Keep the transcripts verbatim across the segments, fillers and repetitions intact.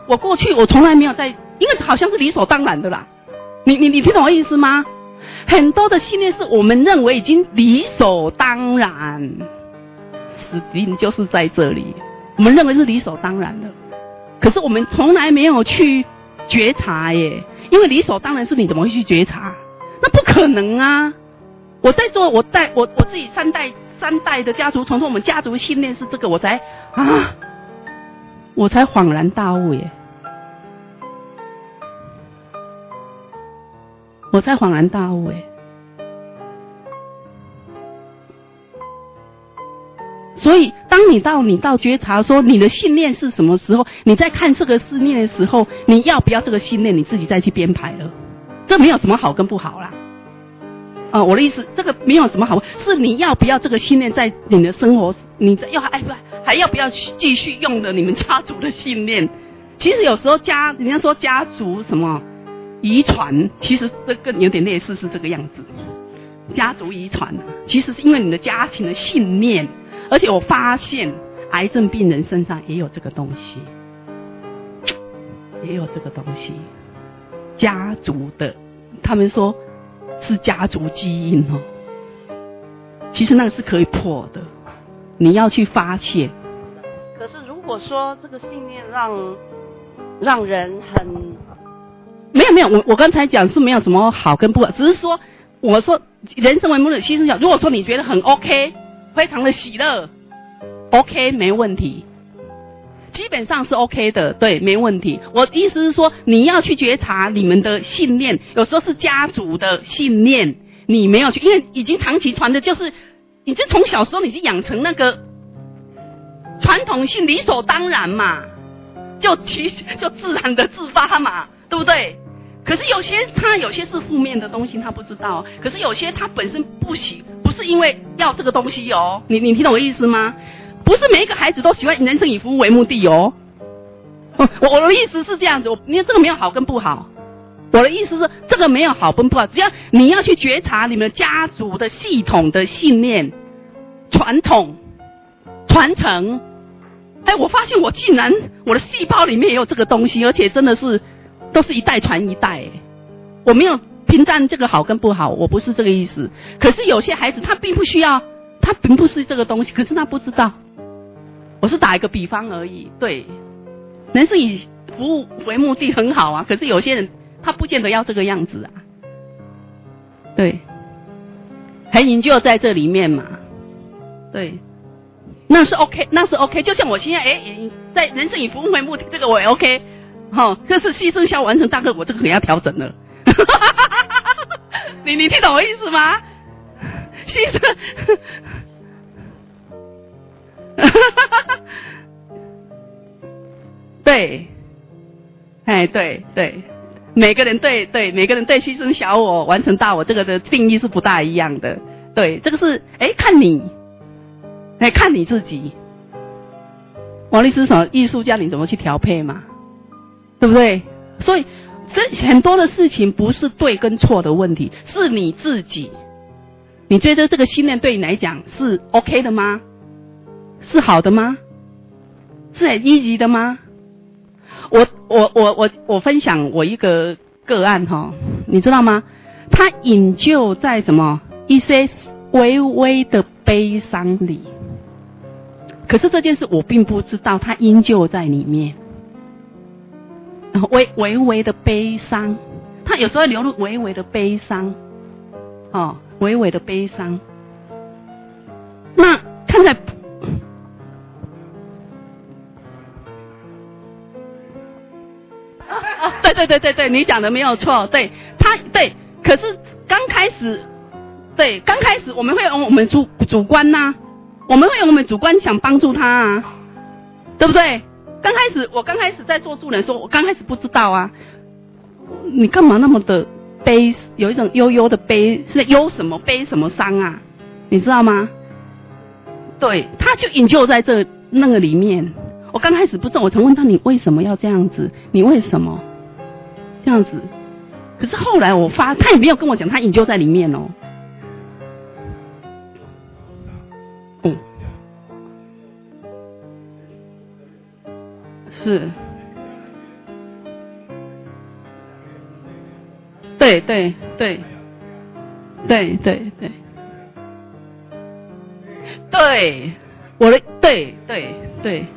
我过去我从来没有在，因为好像是理所当然的啦。你你你听懂我意思吗？很多的信念是我们认为已经理所当然，死定就是在这里。我们认为是理所当然的，可是我们从来没有去觉察耶，因为理所当然是你怎么会去觉察？那不可能啊！我在做，我带我我自己三代三代的家族，从说我们家族信念是这个，我才啊，我才恍然大悟耶，我才恍然大悟耶。所以，当你到你到觉察说你的信念是什么时候，你在看这个信念的时候，你要不要这个信念，你自己再去编排了。这没有什么好跟不好啦。啊、呃，我的意思，这个没有什么好，是你要不要这个信念在你的生活，你要哎不还要不要继续用的你们家族的信念？其实有时候家人家说家族什么遗传，其实这个有点类似是这个样子。家族遗传其实是因为你的家庭的信念。而且我发现癌症病人身上也有这个东西，也有这个东西，家族的，他们说是家族基因哦。其实那个是可以破的，你要去发现。 可是如果说这个信念让让人很没有没有，我我刚才讲是没有什么好跟不好，只是说我说人生为母的牺牲角，如果说你觉得很 OK。非常的喜乐 ，OK 没问题，基本上是 OK 的，对，没问题。我意思是说，你要去觉察你们的信念，有时候是家族的信念，你没有去，因为已经长期传的就是，已经从小时候你就养成那个传统性理所当然嘛，就其就自然的自发嘛，对不对？可是有些他有些是负面的东西，他不知道。可是有些他本身不喜，不是因为要这个东西哦。你你听懂我意思吗？不是每一个孩子都喜欢人生以服务为目的哦。我我的意思是这样子，我你这个没有好跟不好。我的意思是这个没有好跟不好，只要你要去觉察你们家族的系统的信念、传统、传承。哎，我发现我竟然我的细胞里面也有这个东西，而且真的是。都是一代传一代，我没有评判这个好跟不好，我不是这个意思。可是有些孩子他并不需要，他并不是这个东西，可是他不知道。我是打一个比方而已，对，人是以服务为目的很好啊，可是有些人他不见得要这个样子啊，对，很营救在这里面嘛，对，那是 OK， 那是 OK。就像我现在哎，在人生以服务为目的，这个我也 OK。哦，这是牺牲效完成大课，我这个可能要调整了。你你听懂我意思吗？牺牲，对，哎，对对，每个人对对每个人对牺牲小我完成大我这个的定义是不大一样的。对，这个是哎看你，哎看你自己。王律师什么艺术家，你怎么去调配嘛？对不对？所以这很多的事情不是对跟错的问题，是你自己。你觉得这个信念对你来讲是 OK 的吗？是好的吗？是很积极的吗？我我我我我分享我一个个案哈，你知道吗？他引咎在什么一些微微的悲伤里，可是这件事我并不知道他因咎在里面。微微微的悲伤，他有时候流露微微的悲伤，哦，微微的悲伤。那看在，哦，对对对对对，你讲的没有错，对他对，可是刚开始，对，刚开始我们会用我们主主观呐、啊，我们会用我们主观想帮助他啊，对不对？刚开始，我刚开始在做助人的时候，我刚开始不知道啊，你干嘛那么的悲，有一种悠悠的悲，是忧什么悲什么伤啊，你知道吗？对，他就引咎在这那个里面。我刚开始不知道，我曾问他你为什么要这样子？你为什么这样子？可是后来我发，他也没有跟我讲，他引咎在里面哦。嗯。是， 对对对对对对对，我的对对对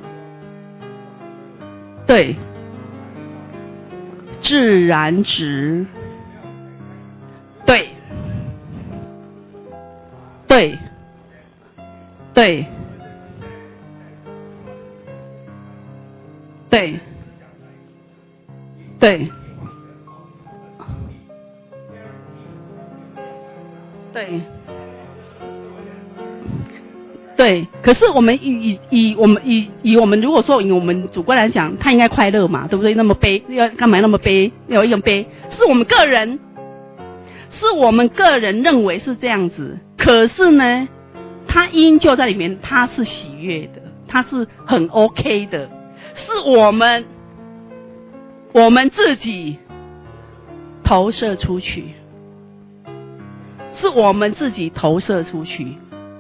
对，自然值，对对对对对对对，可是我们以以以我们以以我们如果说以我们主观来讲，他应该快乐嘛，对不对？那么悲，要干嘛那么悲？要一种悲，是我们个人，是我们个人认为是这样子。可是呢，他因就在里面，他是喜悦的，他是很 OK 的，是我们我们自己投射出去，是我们自己投射出去。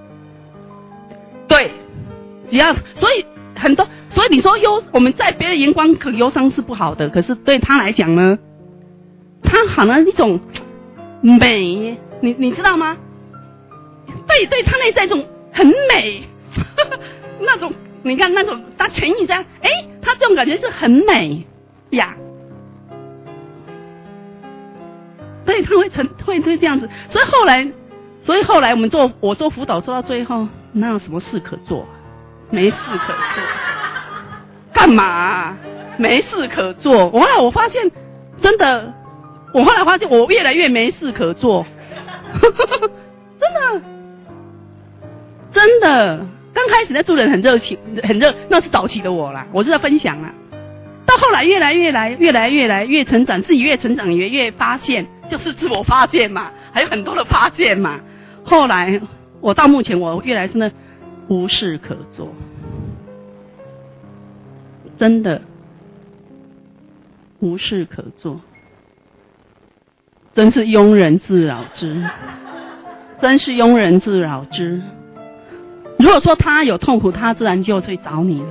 对，只要所以很多，所以你说忧，我们在别人眼光可忧伤是不好的，可是对他来讲呢，他好像一种美，你你知道吗？对对，他内在一种很美，呵呵那种你看那种他权益这样，哎，他这种感觉是很美呀。对，他会成会会这样子，所以后来，所以后来我们做我做辅导做到最后。哪有什么事可做？没事可做，干嘛啊？没事可做。我后来我发现，真的，我后来发现我越来越没事可做，真的，真的。刚开始在做人很热情，很热，那是早期的我啦，我是在分享啦。到后来越来越来，越来越来越成长，自己越成长越越发现，就是自我发现嘛，还有很多的发现嘛。后来。我到目前，我越来真的无事可做，真的无事可做，真是庸人自扰之，真是庸人自扰之。如果说他有痛苦，他自然就会找你了。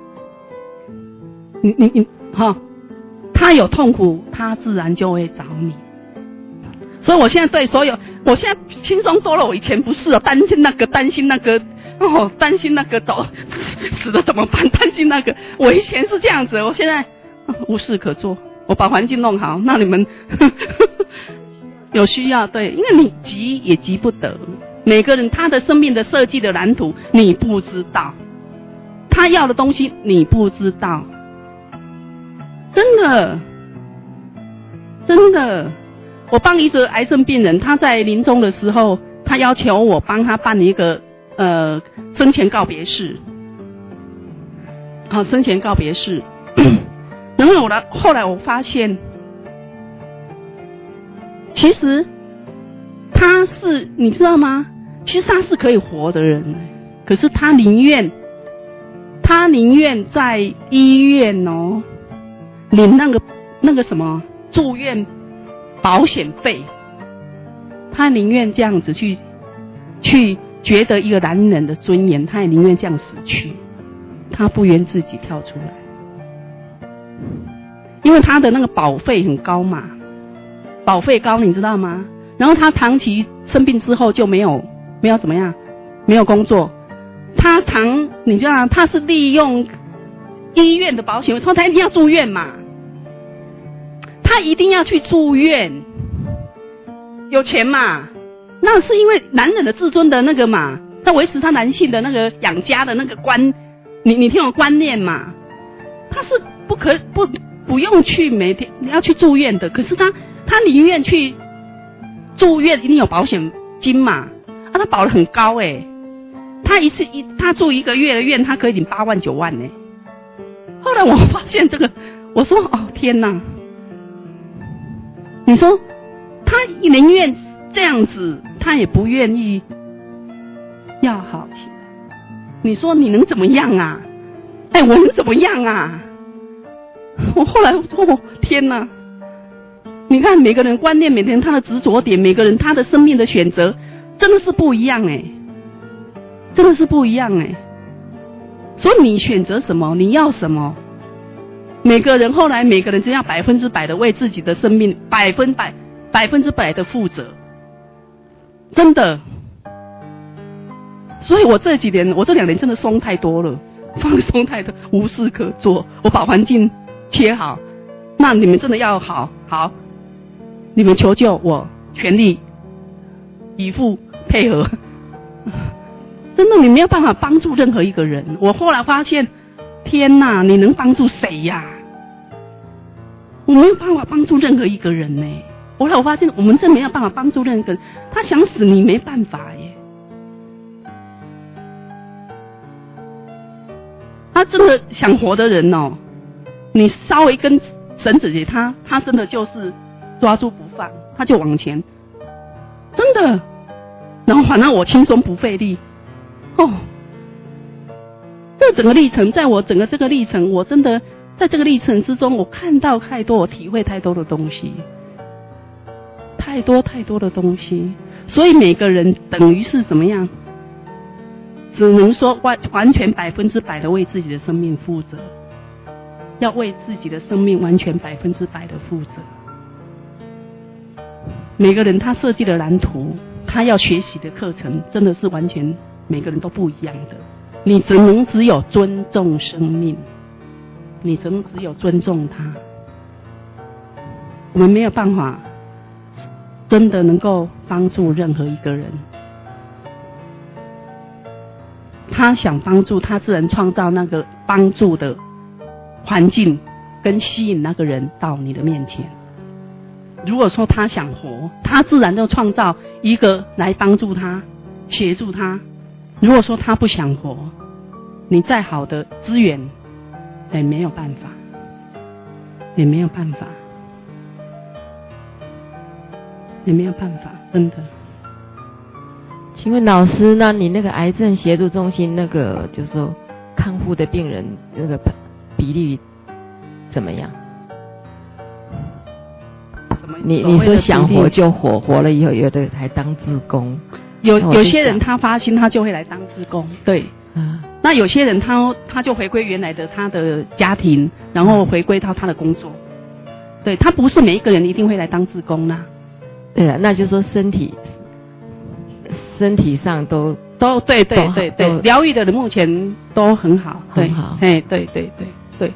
你你你，哈，他有痛苦，他自然就会找你。所以我现在对所有，我现在轻松多了。我以前不是哦，担心那个，担心那个，哦，担心那个走死了怎么办？担心那个，我以前是这样子，我现在、哦、无事可做，我把环境弄好，那你们呵呵有需要对，因为你急也急不得。每个人他的生命的设计的蓝图你不知道，他要的东西你不知道，真的，真的。我帮一个癌症病人，他在临终的时候，他要求我帮他办一个呃生前告别式，啊，生前告别式。然后我来，后来我发现，其实他是你知道吗？其实他是可以活的人，可是他宁愿，他宁愿在医院哦领那个那个什么住院。保险费，他宁愿这样子去，去觉得一个男人的尊严，他也宁愿这样死去，他不愿自己跳出来，因为他的那个保费很高嘛，保费高你知道吗？然后他长期生病之后就没有没有怎么样，没有工作，他常你知道他是利用医院的保险，说他一定要住院嘛。他一定要去住院，有钱嘛？那是因为男人的自尊的那个嘛，他维持他男性的那个养家的那个观，你你听我观念嘛？他是不可不不用去每天你要去住院的，可是他他宁愿去住院，一定有保险金嘛？啊，他保得很高哎、欸，他一次一他住一个月的院，他可以领八万九万呢、欸。后来我发现这个，我说哦天哪！你说他宁愿这样子，他也不愿意要好起来。你说你能怎么样啊？哎，我能怎么样啊？我后来说，哦，天哪！你看每个人观念，每个人他的执着点，每个人他的生命的选择，真的是不一样哎，真的是不一样哎。所以你选择什么，你要什么？每个人后来每个人只要百分之百的为自己的生命百分百百分之百的负责，真的。所以我这几年，我这两年真的松太多了，放松太多，无事可做。我把环境切好，那你们真的要好好，你们求救，我全力以赴配合。真的，你没有办法帮助任何一个人。我后来发现，天哪，你能帮助谁呀？我没有办法帮助任何一个人呢。后来我发现，我们真没有办法帮助任何一个人。他想死，你没办法耶。他真的想活的人哦，你稍微跟绳子给他，他真的就是抓住不放，他就往前，真的。然后反正我轻松不费力，哦，这整个历程，在我整个这个历程，我真的在这个历程之中，我看到太多，我体会太多的东西，太多太多的东西。所以每个人等于是怎么样？只能说完完全百分之百的为自己的生命负责，要为自己的生命完全百分之百的负责。每个人他设计的蓝图，他要学习的课程，真的是完全每个人都不一样的。你只能只有尊重生命，你只能只有尊重他。我们没有办法真的能够帮助任何一个人。他想帮助，他自然创造那个帮助的环境，跟吸引那个人到你的面前。如果说他想活，他自然就创造一个来帮助他，协助他。如果说他不想活，你再好的资源也没有办法，也没有办法，也没有办法，真的。 请问老师，那你那个癌症协助中心那个就是说康复的病人那个比例怎么样？ 什么？ 你你说想活就活，活了以后有的还当志工， 有有些人他发心他就会来当志工，对，嗯，那有些人他他就回归原来的他的家庭，然后回归到他的工作，对，他不是每一个人一定会来当志工啦。 对啊，那就说身体。身体上都都对对对对，疗愈的人目前都很好，对， 很好， 哎，对对对对。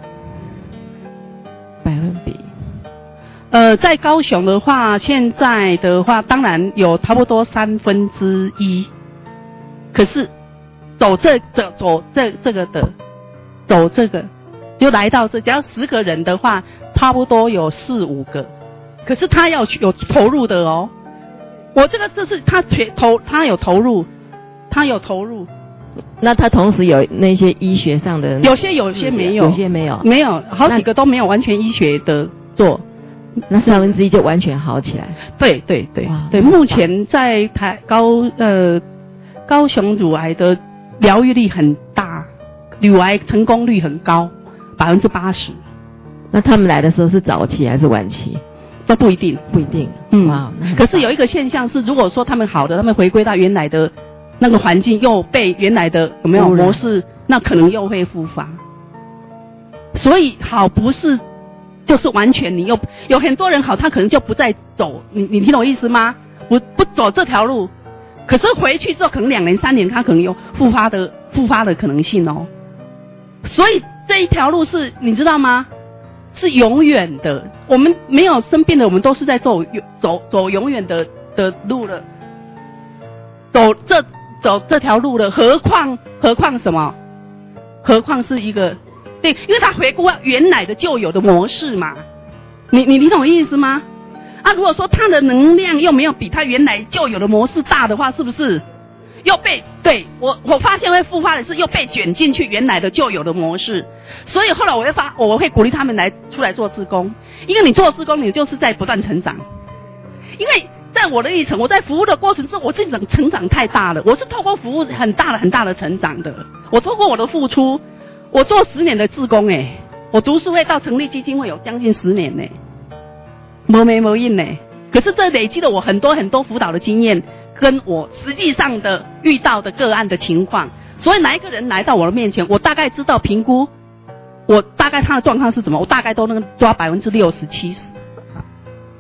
百分比， 呃，在高雄的话，现在的话，当然有差不多三分之一，可是走这走走这这个的，走这个就来到这，只要十个人的话，差不多有四五个，可是他要有投入的哦。我这个这是他全投，他有投入，他有投入。 那他同时有那些医学上的， 有些有些没有， 有些没有， 没有，好几个都没有完全医学的做。 那三分之一就完全好起来。 对对对对，目前在台高呃高雄乳癌的疗愈力很大，乳癌成功率很高，百分之八十。 那他们来的时候是早期还是晚期？ 都不一定， 不一定。 嗯，哇，可是有一个现象是，如果说他们好的，他们回归到原来的那个环境，又被原来的有没有模式，那可能又会复发。所以好不是就是完全你又有很多人好，他可能就不再走，你你听懂我意思吗？不不走这条路，可是回去之后可能两年三年，他可能有复发的复发的可能性哦。所以这一条路是你知道吗？是永远的，我们没有生病的，我们都是在走走走永远的的路了，走这走这条路了，何况何况什么？何况是一个对，因为他回顾原来的旧有的模式嘛，你你你懂我意思吗？啊，如果说他的能量又没有比他原来旧有的模式大的话，是不是又被对我我发现会复发的是又被卷进去原来的旧有的模式？所以后来我会发，我会鼓励他们来出来做志工，因为你做志工，你就是在不断成长。因为在我的历程，我在服务的过程中，我这种成长太大了，我是透过服务很大的很大的成长的。我透过我的付出，我做十年的志工，哎，我读书会到成立基金会有将近十年呢，没没没印呢。可是这累积了我很多很多辅导的经验，跟我实际上的遇到的个案的情况。所以哪一个人来到我的面前，我大概知道评估。我大概他的状况是什么？我大概都能抓百分之六十七十。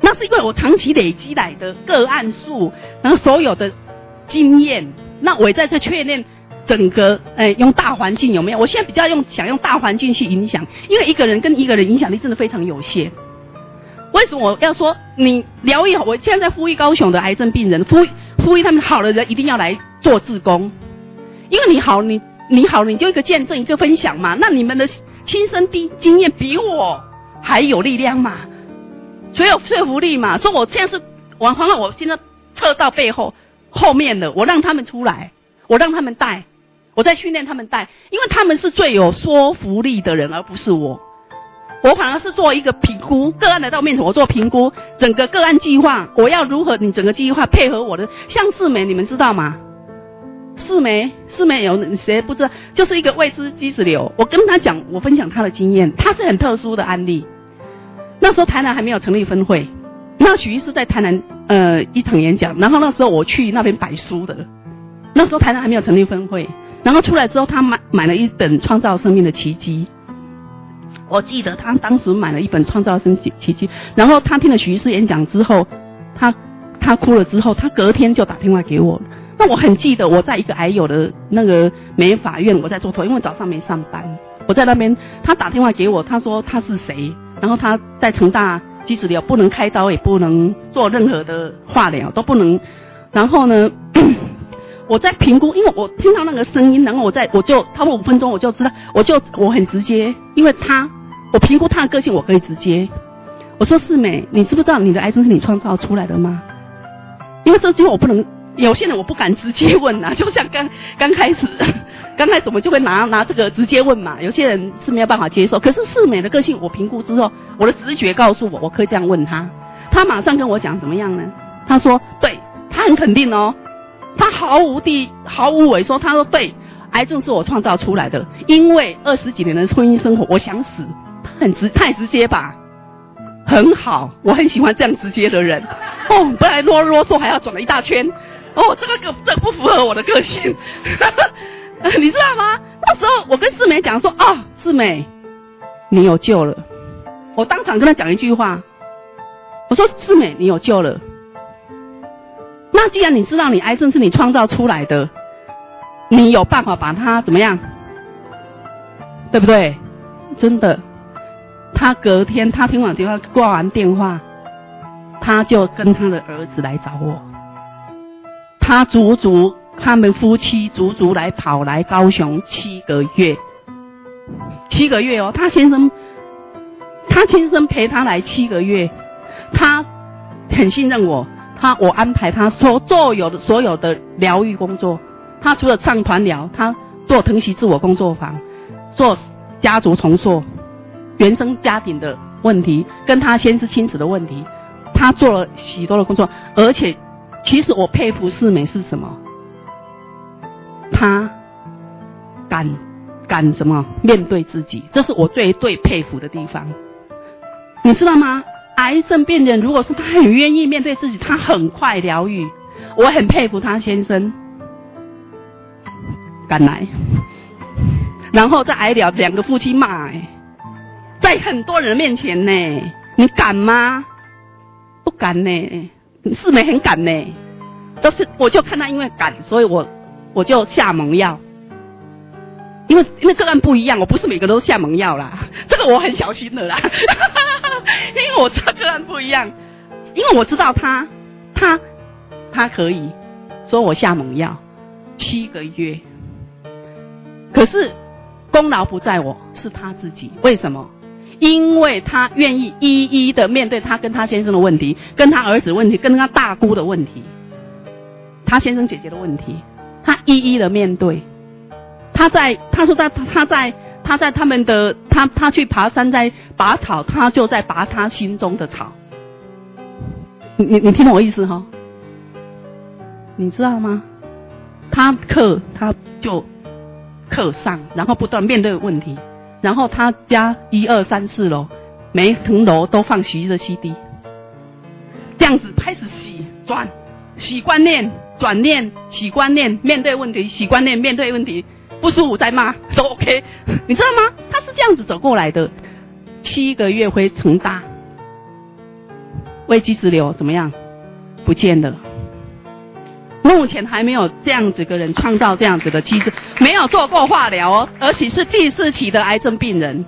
那是因为我长期累积来的个案数，然后所有的经验，那我也在这确认整个，呃，用大环境有没有？我现在比较用想用大环境去影响，因为一个人跟一个人影响力真的非常有限。为什么我要说你疗愈好？我现在在呼吁高雄的癌症病人，呼吁呼吁他们好的人一定要来做志工，因为你好，你你好，你就一个见证，一个分享嘛。那你们的亲身的经验比我还有力量嘛，所以有说服力嘛。所以我现在是往往我现在撤到背后后面的，我让他们出来，我让他们带，我在训练他们带，因为他们是最有说服力的人，而不是我。我反而是做一个评估，个案来到面前，我做评估整个个案计划，我要如何你整个计划配合我的。像世美，你们知道吗？世美，世美有谁不知道？就是一个未知基质瘤。我跟他讲，我分享他的经验，他是很特殊的案例。那时候台南还没有成立分会，那许医师在台南呃一场演讲，然后那时候我去那边摆书的，那时候台南还没有成立分会，然后出来之后，他买买了一本《创造生命的奇迹》。我记得他当时买了一本《创造生命奇迹》，然后他听了许医师演讲之后，他他哭了之后，他隔天就打电话给我。那我很记得我在一个癌友的那个美法院，我在做头，因为早上没上班，我在那边，他打电话给我，他说他是谁，然后他在成大基质瘤不能开刀，也不能做任何的化疗，都不能。然后呢，我在评估，因为我听到那个声音，然后我在我就他问五分钟，我就知道，我就我很直接，因为他我评估他的个性，我可以直接。我说世美，你知不知道你的癌症是你创造出来的吗？因为这句话我不能，有些人我不敢直接问啊，就像刚刚开始，刚开始我们就会拿拿这个直接问嘛，有些人是没有办法接受。可是世美的个性，我评估之后，我的直觉告诉我，我可以这样问他，他马上跟我讲怎么样呢？他说，对，他很肯定哦。他毫无地毫无萎缩，他说对，癌症是我创造出来的，因为二十几年的婚姻生活，我想死。他很直，太直接吧，很好，我很喜欢这样直接的人。哦，本来啰啰嗦还要转了一大圈，哦，这个个这个不符合我的个性，你知道吗？那时候我跟世美讲说啊、哦，世美，你有救了。我当场跟他讲一句话，我说世美，你有救了。那既然你知道你癌症是你创造出来的，你有办法把它怎么样？对不对？真的，他隔天他听完电话挂完电话，他就跟他的儿子来找我。他足足他们夫妻足足来跑来高雄七个月，七个月哦，他先生他先生陪他来七个月，他很信任我。他我安排他所做有的所有的疗愈工作，他除了上团疗，他做疼惜自我工作坊，做家族重塑、原生家庭的问题，跟他先是亲子的问题，他做了许多的工作。而且，其实我佩服世美是什么？他敢敢什么面对自己，这是我最最佩服的地方。你知道吗？癌症病人如果是他很愿意面对自己，他很快疗愈。我很佩服他先生敢来，然后在癌疗两个夫妻骂、欸，在很多人面前呢、欸，你敢吗？不敢呢、欸，世美很敢呢、欸，都是我就看他因为敢，所以我我就下猛药。因为因为个案不一样，我不是每个都下猛药啦，这个我很小心的啦。因为我知道个案不一样，因为我知道他他他可以，所以我下猛药七个月。可是功劳不在我，是他自己。为什么？因为他愿意一一的面对他跟他先生的问题，跟他儿子的问题，跟他大姑的问题，他先生姐姐的问题，他一一的面对。他在他说他他在他在他们的他他去爬山在拔草，他就在拔他心中的草。你你你听懂我意思哈？你知道吗？他课他就课上，然后不断面对问题，然后他家一二三四楼每一层楼都放洗衣的 C D， 这样子开始洗转洗观念转念洗观念面对问题洗观念面对问题。不舒服再骂都 OK， 你知道吗？他是这样子走过来的，七个月回成大， 胃基质瘤怎么样？不见了。目前还没有这样子的人创造这样子的机制，没有做过化疗哦，而且是第四期的癌症病人。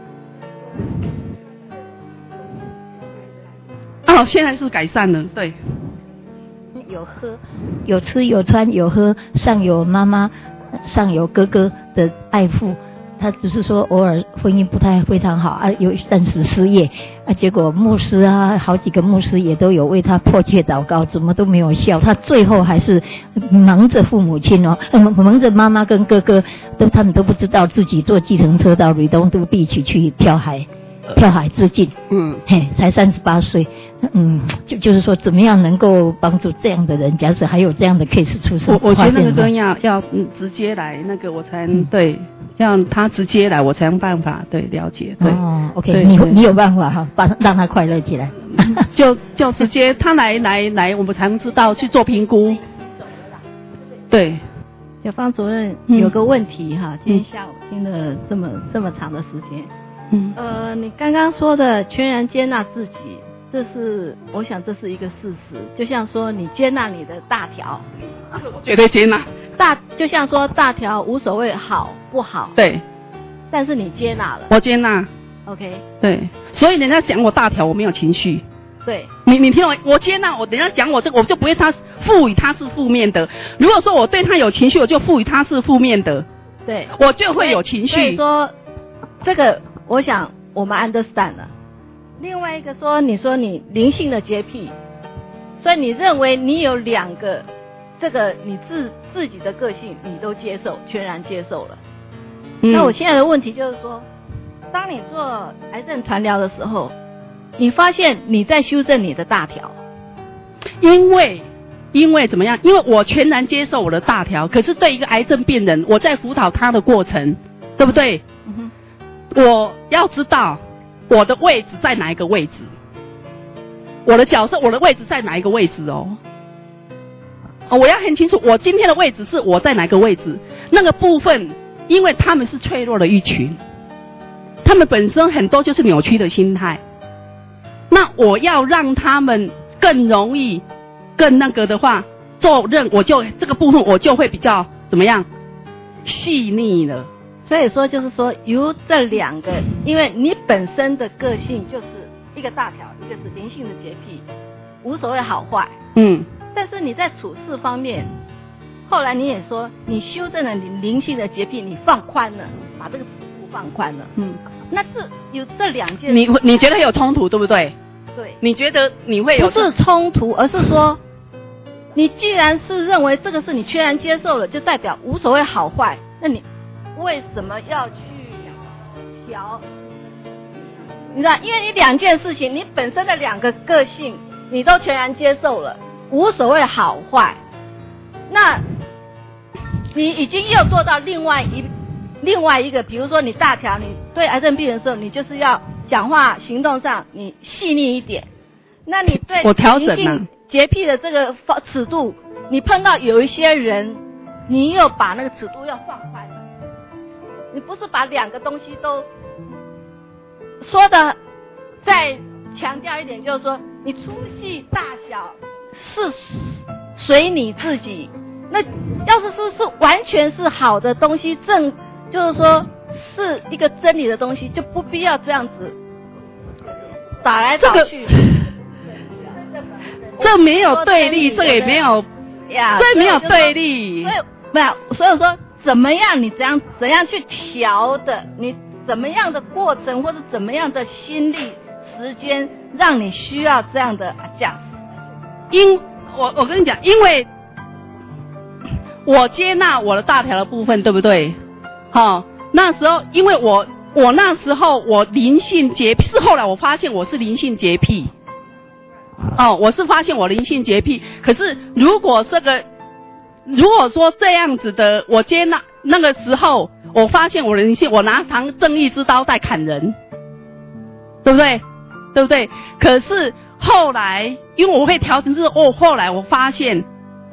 哦，现在是改善了，对。 有喝，有吃有穿有喝，上有妈妈，上有哥哥的爱护。他只是说偶尔婚姻不太非常好啊，有暂时失业啊，结果牧师啊，好几个牧师也都有为他迫切祷告，怎么都没有效。他最后还是忙着父母亲哦，忙着妈妈跟哥哥，都他们都不知道自己坐计程车到瑞东都必须去跳海。跳海自尽，嗯，嘿，才三十八岁，嗯，就就是说，怎么样能够帮助这样的人？假使还有这样的 case 出现， 我我觉得那个跟要要、嗯、直接来，那个我才、嗯、对，要他直接来，我才有办法对了解。对哦 ，OK， 你你有办法哈，把让他快乐起来， 就就直接他来来来，我们才能知道去做评估。对， 小芳主任、嗯、有个问题哈，今天下午听了这么、嗯、这么长的时间。嗯，呃，你刚刚说的全然接纳自己，这是我想这是一个事实。就像说你接纳你的大条， 绝对接纳。 大就像说大条无所谓好不好， 对， 但是你接纳了。 我接纳。 OK。 对，所以人家讲我大条，我没有情绪。 对。 你你听我，我接纳我，人家讲我这个，我就不会他赋予他是负面的。如果说我对他有情绪，我就赋予他是负面的。 对。 我就会有情绪。 所以说这个。我想我们 understand 了。另外一个说，你说你灵性的洁癖，所以你认为你有两个，这个你自自己的个性你都接受，全然接受了。嗯、那我现在的问题就是说，当你做癌症传疗的时候，你发现你在修正你的大条， 因为因为怎么样？因为我全然接受我的大条，可是对一个癌症病人，我在辅导他的过程，对不对？嗯哼。我要知道我的位置在哪一个位置，我的角色，我的位置在哪一个位置哦？哦，我要很清楚，我今天的位置是我在哪个位置？那个部分，因为他们是脆弱的一群，他们本身很多就是扭曲的心态，那我要让他们更容易、更那个的话，做任我就这个部分我就会比较怎么样细腻了。 所以说就是说由这两个，因为你本身的个性就是一个大条，一个是灵性的洁癖，无所谓好坏。嗯。但是你在处事方面，后来你也说你修正了你灵性的洁癖，你放宽了，把这个尺度放宽了。嗯。那是有这两件。 你你觉得有冲突对不对？ 对。 你觉得你会有？ 不是冲突，而是说，你既然是认为这个是你全然接受了，就代表无所谓好坏，那你。为什么要去调？你知道，因为你两件事情，你本身的两个个性，你都全然接受了，无所谓好坏。那你已经又做到另外一另外一个，比如说你大条，你对癌症病人的时候，你就是要讲话行动上你细腻一点。那你对我调整啊， 洁癖的这个尺度，你碰到有一些人，你又把那个尺度要放宽。你不是把两个东西都说的再强调一点，就是说你粗细大小是随你自己，那要是是是完全是好的东西，正就是说是一个真理的东西，就不必要这样子打来打去。这个这没有对立，这个也没有呀，这没有对立。 所以没有，所以说。怎么样？你怎样怎样去调的？你怎么样的过程，或者怎么样的心力、时间，让你需要这样的价值？ 因我我跟你讲，因为我接纳我的大条的部分，对不对？好、哦，那时候因为我我那时候我灵性洁癖，是后来我发现我是灵性洁癖。哦，我是发现我灵性洁癖，可是如果这个。如果说这样子的，我接纳那个时候，我发现我人性，我拿堂正义之刀在砍人，对不对？对不对？可是后来，因为我会调整，是哦，后来我发现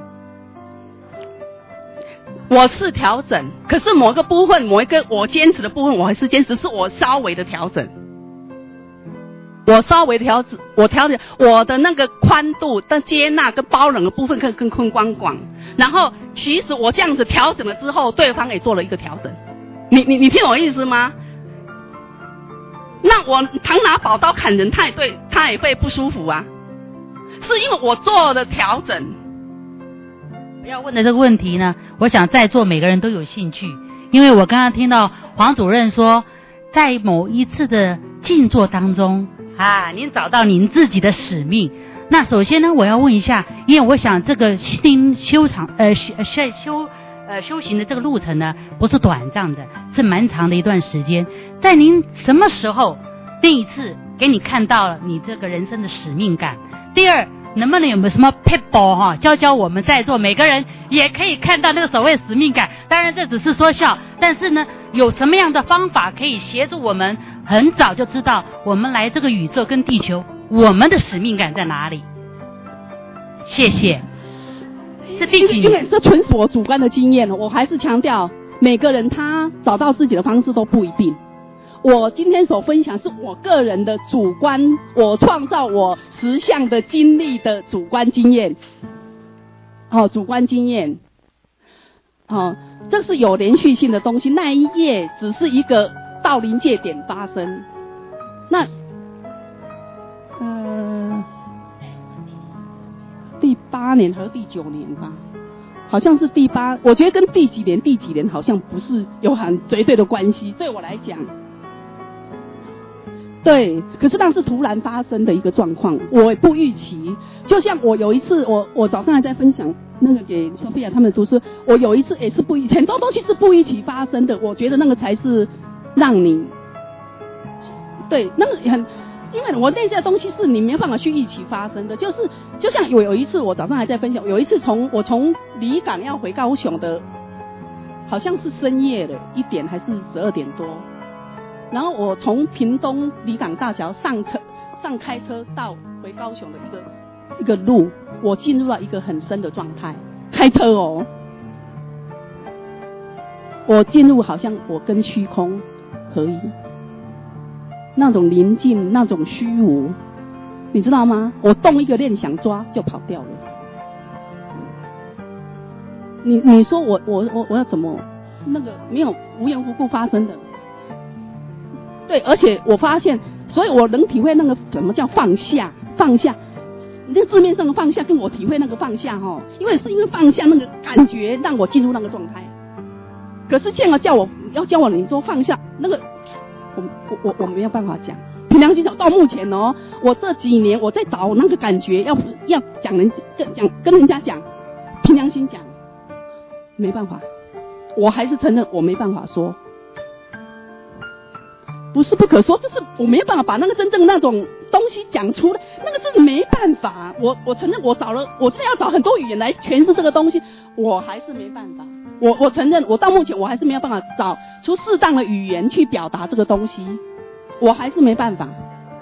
我是调整，可是某个部分，某一个我坚持的部分，我还是坚持，是我稍微的调整。 我稍微调整，我调整我的那个宽度的接纳跟包容的部分更更更宽广。然后其实我这样子调整了之后，对方也做了一个调整。你你你听我意思吗？那我常拿宝刀砍人，他也对他也会不舒服啊，是因为我做了调整。 我要问的这个问题呢，我想在座每个人都有兴趣，因为我刚刚听到黄主任说，在某一次的静坐当中啊，您找到您自己的使命。那首先呢，我要问一下，因为我想这个心修长呃修修呃修行的这个路程呢，不是短暂的，是蛮长的一段时间。在您什么时候那一次给你看到了你这个人生的使命感？第二，能不能有没有什么 people 哈，教教我们在座每个人也可以看到那个所谓使命感？当然这只是说笑，但是呢，有什么样的方法可以协助我们很早就知道我们来这个宇宙跟地球，我们的使命感在哪里？谢谢。这第几因为这纯属我主观的经验，我还是强调每个人他找到自己的方式都不一定。我今天所分享是我个人的主观，我创造我实相的经历的主观经验。哦，主观经验。哦，这是有连续性的东西，那一页只是一个到临界点发生。那，呃，第八年和第九年吧，好像是第八，我觉得跟第几年第几年好像不是有很绝对的关系，对我来讲。对，可是那是突然发生的一个状况，我不预期。就像我有一次，我我早上还在分享那个给索菲亚他们读书，我有一次也是不预，很多东西是不预期发生的，我觉得那个才是让你，对，那个很，因为我那些东西是你没有办法去预期发生的，就是就像有有一次我早上还在分享，有一次从我从离港要回高雄的，好像是深夜的一点还是十二点多。然后我从屏东离港大桥上车上开车到回高雄的一个一个路，我进入了一个很深的状态。开车哦，我进入好像我跟虚空合一，那种宁静，那种虚无，你知道吗？我动一个念想抓就跑掉了。你你说我我我我要怎么那个没有无缘无故发生的？对，而且我发现，所以我能体会那个什么叫放下，放下，那字面上的放下，跟我体会那个放下哈，因为是因为放下那个感觉让我进入那个状态。可是现在叫我要叫我你说放下那个，我我我我没有办法讲。凭良心讲，到目前哦，我这几年我在找那个感觉，要要讲人讲跟人家讲，凭良心讲，没办法，我还是承认我没办法说。不是不可说，就是我没办法把那个真正那种东西讲出来，那个真的没办法。我我承认我找了，我现在要找很多语言来诠释这个东西，我还是没办法。我我承认，我到目前我还是没有办法找出适当的语言去表达这个东西，我还是没办法。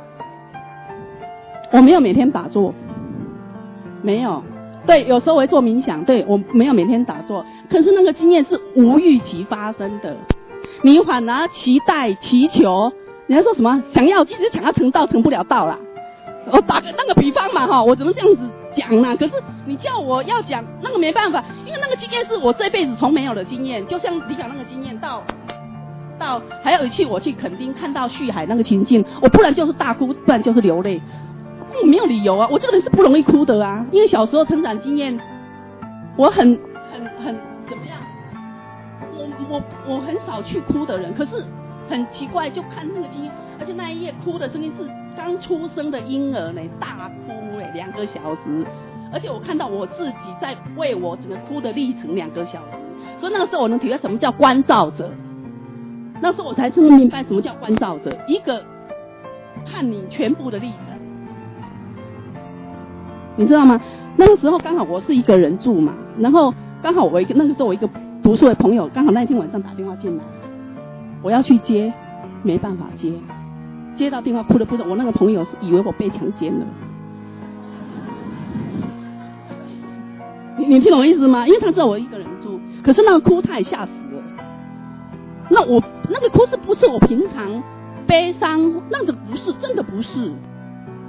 我没有每天打坐，没有。对，有时候我会做冥想，对，我没有每天打坐，可是那个经验是无预期发生的。你反而期待祈求，人家说什么想要一直想要成道成不了道啦。我打个那个比方嘛哈，我只能这样子讲啦。可是你叫我要讲那个没办法，因为那个经验是我这辈子从没有的经验，就像李想那个经验到到还有一次我去垦丁看到旭海那个情境，我不然就是大哭，不然就是流泪，我没有理由啊，我这个人是不容易哭的啊，因为小时候成长经验，我很很很怎么样？我我很少去哭的人，可是很奇怪，就看那个经验，而且那一夜哭的声音是刚出生的婴儿呢，大哭哎，两个小时，而且我看到我自己在为我整个哭的历程两个小时，所以那个时候我能体会什么叫关照者，那时候我才真的明白什么叫关照者，一个看你全部的历程，你知道吗？那个时候刚好我是一个人住嘛，然后刚好我一个那个时候我一个读书的朋友刚好那天晚上打电话进来，我要去接，没办法接，接到电话哭得不行，我那个朋友是以为我被强奸了。你你听懂我意思吗？因为他知道我一个人住，可是那个哭他也吓死了。那我那个哭是不是我平常悲伤？那个不是，真的不是。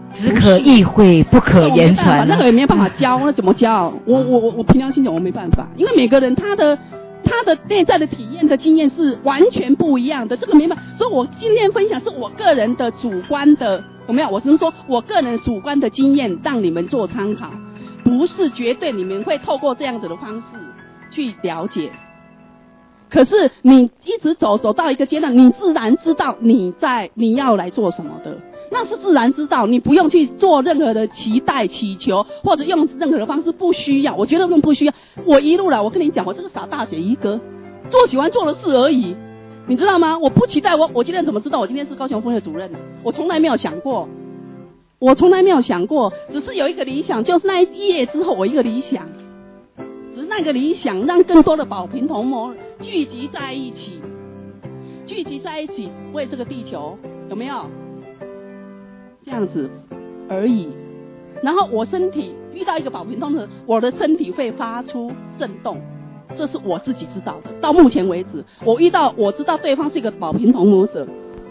只可意会，不可言传、啊。 那个也没办法教，那怎么教？我我我我凭良心讲，我没办法，因为每个人他的他的内在的体验的经验是完全不一样的，这个没办法。所以我今天分享是我个人的主观的，有没有？我只能说我个人主观的经验，让你们做参考，不是绝对你们会透过这样子的方式去了解。可是你一直走走到一个阶段，你自然知道你在你要来做什么的。那是自然知道，你不用去做任何的期待、祈求，或者用任何的方式，不需要。我觉得更不需要。我一路来，我跟你讲，我这个傻大姐一个，做喜欢做的事而已，你知道吗？我不期待我，我今天怎么知道我今天是高雄分会主任呢？我从来没有想过，我从来没有想过，只是有一个理想，就是那一夜之后，我一个理想，只是那个理想让更多的宝瓶同盟聚集在一起，聚集在一起为这个地球，有没有？这样子而已。然后我身体遇到一个宝瓶同时，我的身体会发出震动，这是我自己知道的。到目前为止，我遇到我知道对方是一个宝瓶同谋者，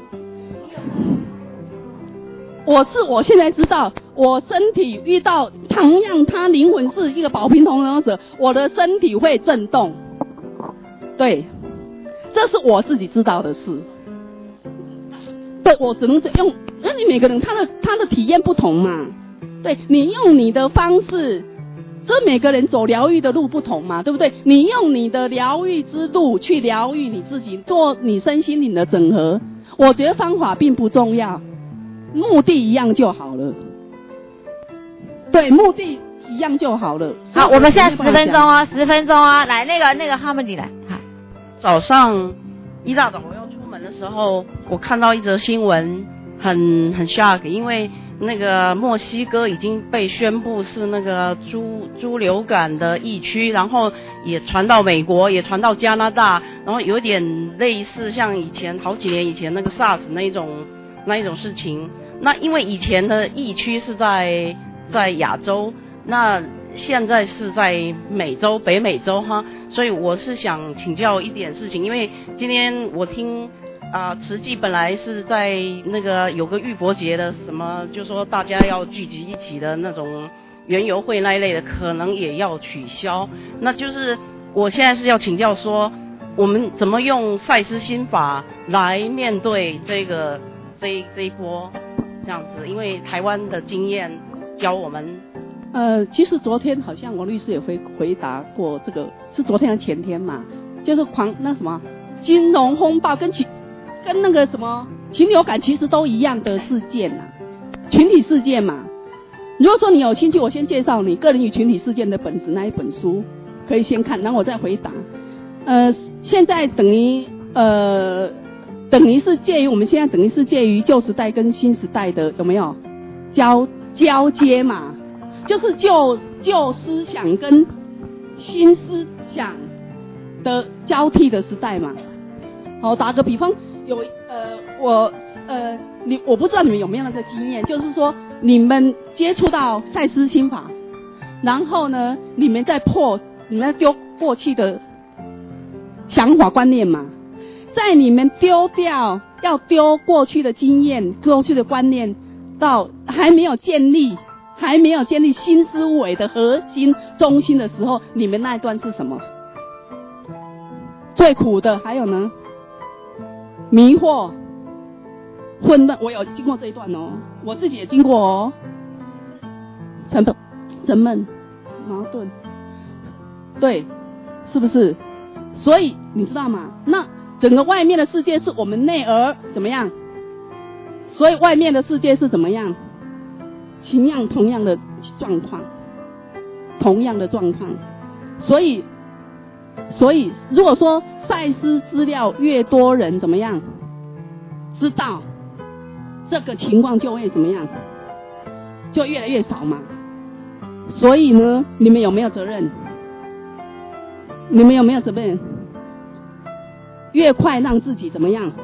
我是我现在知道，我身体遇到同样他灵魂是一个宝瓶同谋者，我的身体会震动。对，这是我自己知道的事。对，我只能用。那你每个人他的他的体验不同嘛，对，你用你的方式，所以每个人走疗愈的路不同嘛，对不对？你用你的疗愈之路去疗愈你自己，做你身心灵的整合。我觉得方法并不重要，目的一样就好了。对，目的一样就好了。 好，我们现在十分钟哦，十分钟哦，来那个那个哈曼迪来。好， 早上一大早我要出门的时候，我看到一则新闻。很很 shock， 因为那个墨西哥已经被宣布是那个猪猪流感的疫区，然后也传到美国，也传到加拿大，然后有点类似像以前好几年以前那个 SARS 那一种那一种事情。那因为以前的疫区是在在亚洲，那现在是在美洲北美洲哈，所以我是想请教一点事情，因为今天我听。啊、呃，慈济本来是在那个有个浴佛节的什么，就说大家要聚集一起的那种园游会那一类的，可能也要取消。那就是我现在是要请教说，我们怎么用赛斯心法来面对这个这这一波这样子？因为台湾的经验教我们。 呃，其实昨天好像王律师也回回答过这个，是昨天还是前天嘛？就是狂那什么金融风暴跟其。跟那个什么禽流感其实都一样的事件啊，群体事件嘛。如果说你有兴趣，我先介绍你《个人与群体事件的本质》那一本书，可以先看，然后我再回答。呃，现在等于呃，等于是介于我们现在等于是介于旧时代跟新时代的有没有交交接嘛？就是旧旧思想跟新思想的交替的时代嘛。好，打个比方。有呃，我呃，你我不知道你们有没有那个经验，就是说你们接触到赛斯心法，然后呢，你们在破，你们要丢过去的想法观念嘛，在你们丢掉要丢过去的经验、过去的观念，到还没有建立、还没有建立新思维的核心中心的时候，你们那一段是什么？最苦的还有呢？迷惑、混乱，我有经过这一段哦，我自己也经过哦。沉闷、沉闷、矛盾，对，是不是？所以你知道吗？那整个外面的世界是我们内而怎么样？所以外面的世界是怎么样？同样同样的状况，同样的状况，所以。所以如果说赛斯资料越多人怎么样知道，这个情况就会怎么样，就越来越少嘛。所以呢，你们有没有责任？你们有没有责任？越快让自己怎么样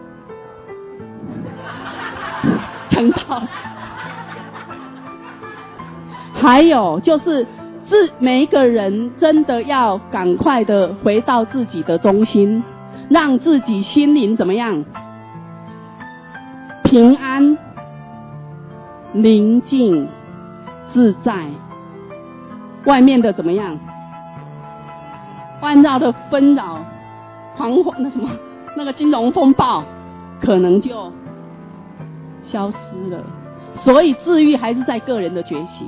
成道。还有就是自每一个人真的要赶快的回到自己的中心，让自己心灵怎么样平安宁静自在，外面的怎么样？外绕的纷扰、狂欢那什么那个金融风暴，可能就消失了。所以治愈还是在个人的觉醒，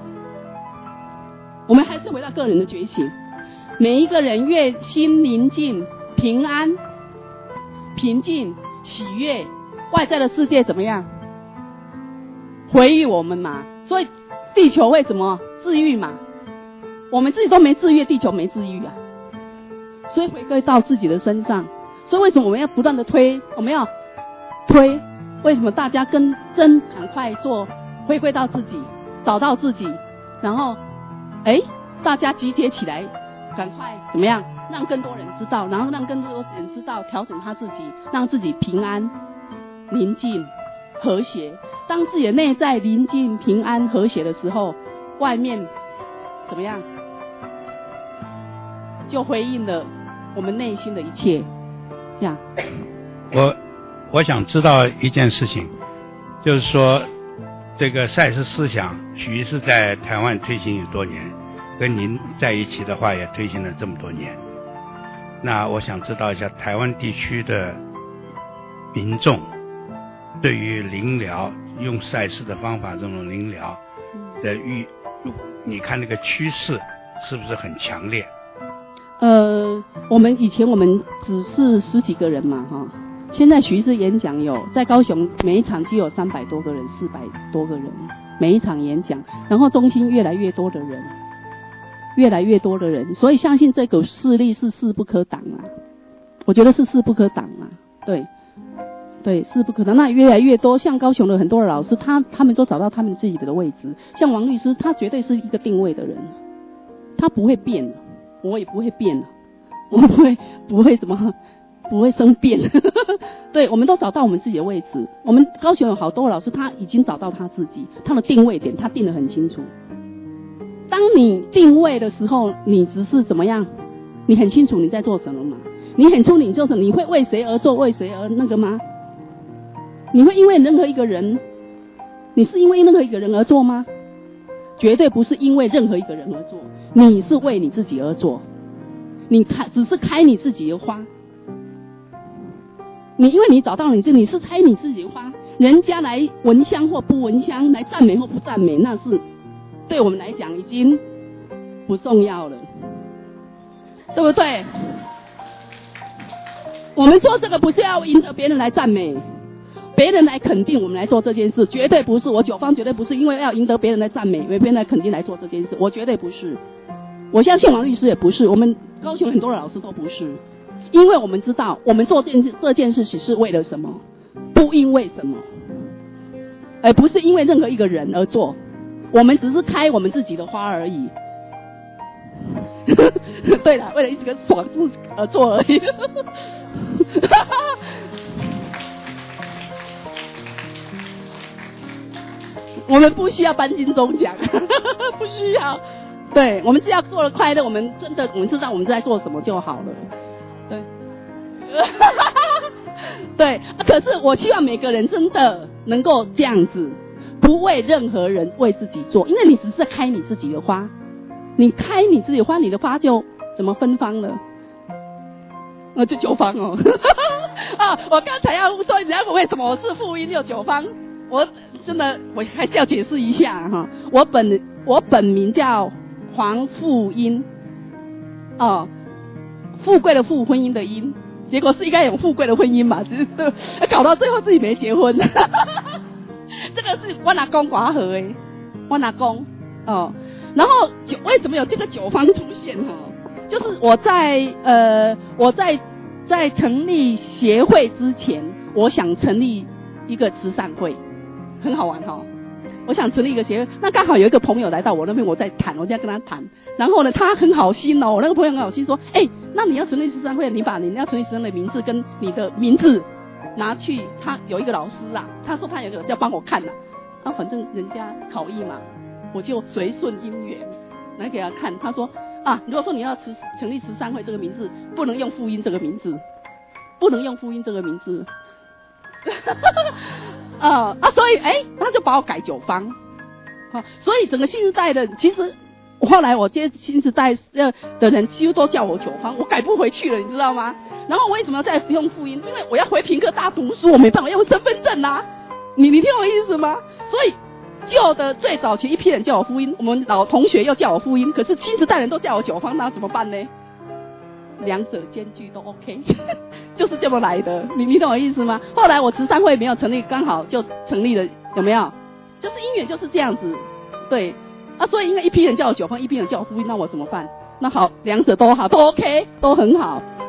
我们还是回到个人的觉醒。每一个人越心宁静、平安、平静、喜悦，外在的世界怎么样？回忆我们嘛。所以地球会怎么治愈嘛？我们自己都没治愈，地球没治愈啊。所以回归到自己的身上。所以为什么我们要不断的推？我们要推？为什么大家跟真赶快做回归到自己，找到自己，然后哎，大家集结起来，赶快怎么样？让更多人知道，然后让更多人知道，调整他自己，让自己平安、宁静、和谐。当自己的内在宁静、平安、和谐的时候，外面怎么样？就回应了我们内心的一切。呀， 我我想知道一件事情，就是说这个赛斯思想许是在台湾推行有多年，跟您在一起的话也推行了这么多年。那我想知道一下台湾地区的民众对于灵疗用赛斯的方法这种灵疗的预，你看那个趋势是不是很强烈？ 呃，我们以前我们只是十几个人嘛，哈，现在徐氏演讲有在高雄每一场就有三百多个人、四百多个人，每一场演讲，然后中心越来越多的人，越来越多的人，所以相信这股势力是势不可挡啊，我觉得是势不可挡啊，对，对，势不可挡。那越来越多，像高雄的很多的老师，他他们都找到他们自己的位置，像王律师，他绝对是一个定位的人，他不会变的。我也不会变了，我们不会不会怎么不会生变对，我们都找到我们自己的位置。我们高雄有好多老师，他已经找到他自己他的定位点，他定得很清楚。当你定位的时候，你只是怎么样？你很清楚你在做什么吗？你很清楚你做什么？你会为谁而做？为谁而那个吗？你会因为任何一个人？你是因为任何一个人而做吗？绝对不是因为任何一个人而做，你是为你自己而做，你开只是开你自己的花，你因为你找到你自己，你是开你自己的花，人家来闻香或不闻香，来赞美或不赞美，那是对我们来讲已经不重要了，对不对？我们做这个不是要赢得别人来赞美，别人来肯定我们来做这件事，绝对不是。我九方绝对不是因为要赢得别人来赞美，为别人来肯定来做这件事，我绝对不是。我相信王律师也不是，我们高雄很多的老师都不是，因为我们知道我们做这件事这件事只是为了什么，不因为什么，而不是因为任何一个人而做，我们只是开我们自己的花而已。对了，为了一个爽字而做而已。我们不需要颁金钟奖，不需要。对，我们只要做了快乐，我们真的我们知道我们在做什么就好了。对，对。可是我希望每个人真的能够这样子，不为任何人，为自己做，因为你只是开你自己的花，你开你自己的花，你的花就怎么芬芳了？呃，就九方哦。啊，我刚才要说，你要为什么我是复音又九方？我真的，我还是要解释一下哈。我本我本名叫黄富英，哦，富贵的富，婚姻的姻，结果是应该有富贵的婚姻嘛，只是搞到最后自己没结婚。这个是我阿公寡和诶，我阿公哦。然后九为什么有这个九方出现哈？就是我在呃我在在成立协会之前，我想成立一个慈善会。很好玩哦，我想成立一个协会，那刚好有一个朋友来到我那边，我在谈，我在跟他谈，然后呢，他很好心哦，我那个朋友很好心说，哎、欸，那你要成立慈善会，你把你要成立慈善的名字跟你的名字拿去，他有一个老师啊，他说他有一个要帮我看啊，那反正人家考艺嘛，我就随顺因缘来给他看，他说啊，如果说你要成成立慈善会这个名字，不能用福音这个名字，不能用福音这个名字。 呃啊，所以哎，他就把我改九方。好，所以整个新时代的，其实后来我接新时代呃的人几乎都叫我九方，我改不回去了，你知道吗？然后为什么要再用复音？因为我要回屏科大读书，我没办法用身份证啊。你你听我意思吗？所以旧的最早期一批人叫我复音，我们老同学又叫我复音，可是新时代人都叫我九方，那怎么办呢？两者兼具都 OK， 就是这么来的。你你懂我意思吗？后来我慈善会没有成立，刚好就成立了，有没有？就是因缘就是这样子，对啊，所以应该一批人叫我九方，一批人叫我复音，那我怎么办？那好，两者都好，都 OK， 都很好。